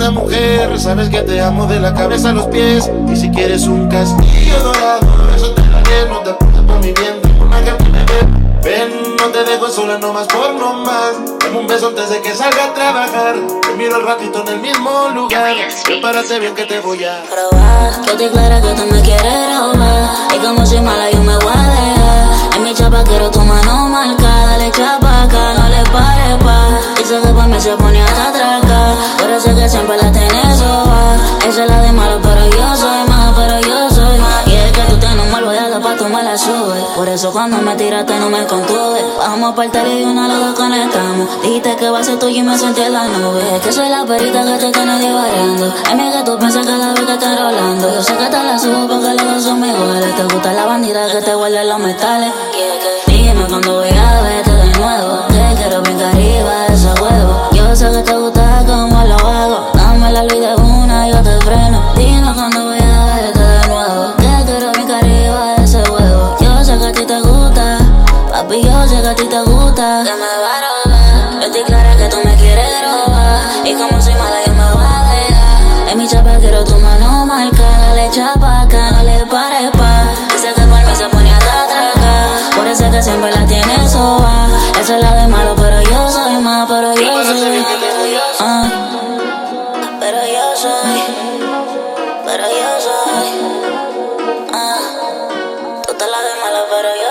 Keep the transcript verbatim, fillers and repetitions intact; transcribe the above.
linda mujer, sabes que te amo de la cabeza a los pies. Y si quieres un castillo dorado, eso te daré, no te preocupes por mi bien, por la que me ve. Ven, no te dejo sola nomás por nomás. Dame un beso antes de que salga a trabajar. Te miro al ratito en el mismo lugar. Prepárate bien que te voy a probar. Que te clara que tú me quieres robar. Y como soy mala yo me voy a dejar. En mi chapa quiero tu mano marcada. Dale chapa acá, no le pares pa. Y sé que pa' mí se pone hasta atracar. Por eso que siempre la tenés soba. Esa es la de malo pero yo soy más, pero yo soy más. Y es que tú tienes un mal voyado pa' tú me la subes. Por eso cuando me tiraste no me contuve. Bajamos pa' el tele y una los dos conectamos. Dijiste que va a ser tuyo y me sentí en la nube. Es que soy la perita que te tiene divariando. Es mi que tú piensas cada vez que estás rolando. Yo sé que te la subo porque los dos son iguales. Te gusta la bandida que te huele los metales. Dime cuando voy a verte de nuevo. Te quiero bien arriba de ese huevo. Yo sé que te gusta como lo hago. Dame la luz de una y yo te freno. Dime cuando voy a verte de nuevo. Te quiero bien arriba de ese huevo. Yo sé que a ti te gusta. Papi, yo sé que a ti te gusta. Que me va a robar. Yo estoy clara que tú me quieres robar. Y como soy mala yo me voy a dejar. En mi chapa quiero tu mano marcada. Dale chapa acá, no le pares pa. Dice que por mí se pone hasta atracar. Por eso que siempre la tienes soba. Esa es la de malo pero yo soy más, pero yo soy. Ah, pero yo soy. Pero yo soy. Ah, tú te la de malo pero yo